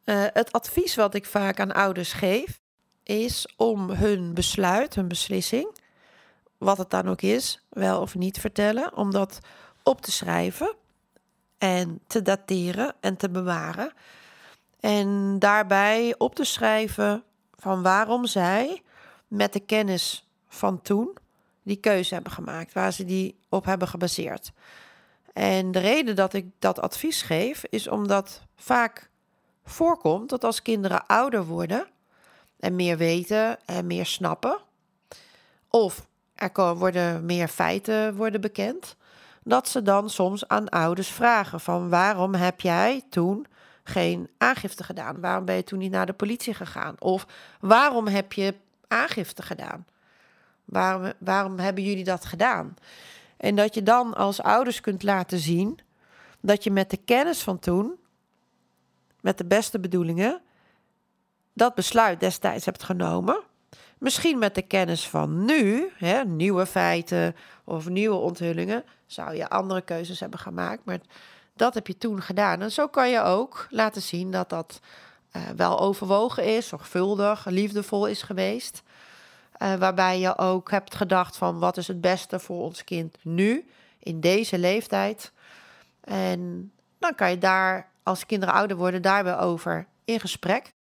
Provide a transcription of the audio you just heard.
Het advies wat ik vaak aan ouders geef, is om hun besluit, hun beslissing, wat het dan ook is, wel of niet vertellen, om dat op te schrijven en te dateren en te bewaren. En daarbij op te schrijven van waarom zij met de kennis van toen die keuze hebben gemaakt, waar ze die op hebben gebaseerd. En de reden dat ik dat advies geef, is omdat vaak voorkomt dat als kinderen ouder worden en meer weten en meer snappen, of worden meer feiten worden bekend, dat ze dan soms aan ouders vragen van waarom heb jij toen geen aangifte gedaan? Waarom ben je toen niet naar de politie gegaan? Of waarom heb je aangifte gedaan? Waarom hebben jullie dat gedaan? En dat je dan als ouders kunt laten zien dat je met de kennis van toen, met de beste bedoelingen, dat besluit destijds hebt genomen. Misschien met de kennis van nu, nieuwe feiten of nieuwe onthullingen, zou je andere keuzes hebben gemaakt. Maar dat heb je toen gedaan. En zo kan je ook laten zien dat dat wel overwogen is, zorgvuldig, liefdevol is geweest. Waarbij je ook hebt gedacht van wat is het beste voor ons kind nu, in deze leeftijd. En dan kan je daar, als kinderen ouder worden, daar weer over in gesprek.